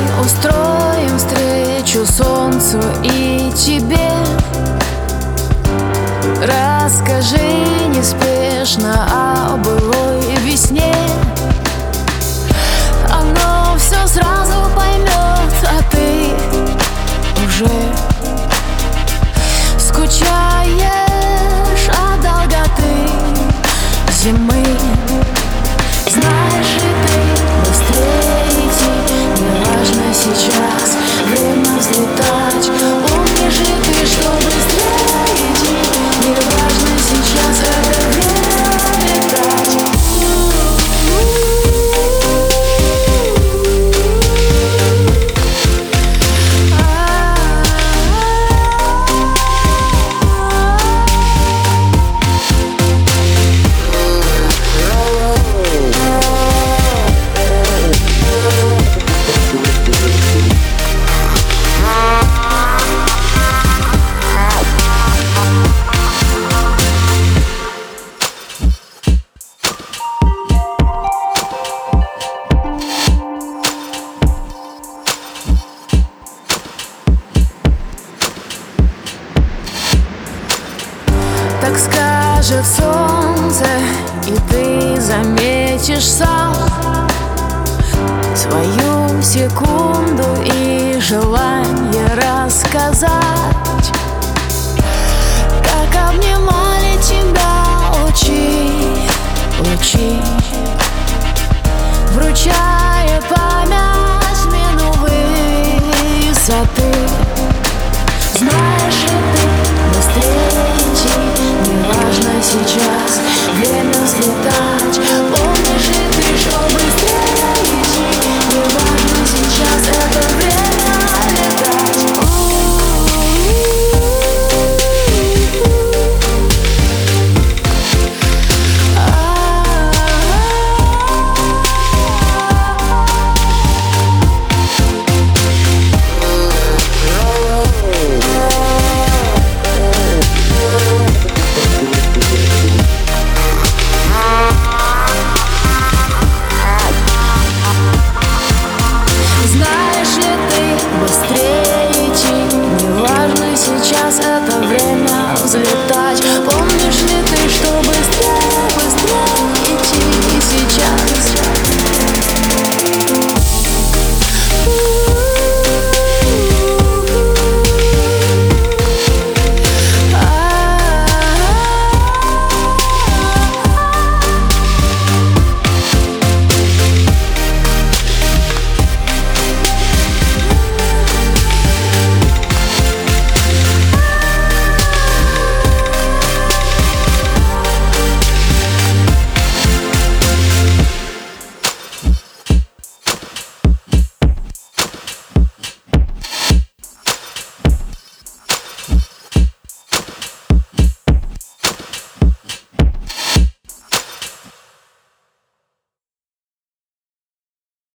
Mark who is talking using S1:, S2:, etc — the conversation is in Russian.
S1: устроим встречу солнцу и тебе. Расскажи неспешно о былой весне. Оно все сразу поймет, а ты уже скучаешь от долготы зимы. Знаешь ли ты, быстрее идти, неважно сейчас время взлетать. Помнишь ли ты, что быстрее идти, неважно сейчас это время летать. Так скажет солнце, и ты заметишь сам свою секунду и желание рассказать, как обнимали тебя лучи, вручая память смену высоты. Знаешь ли ты, быстрее идти, неважно сейчас время взлетать.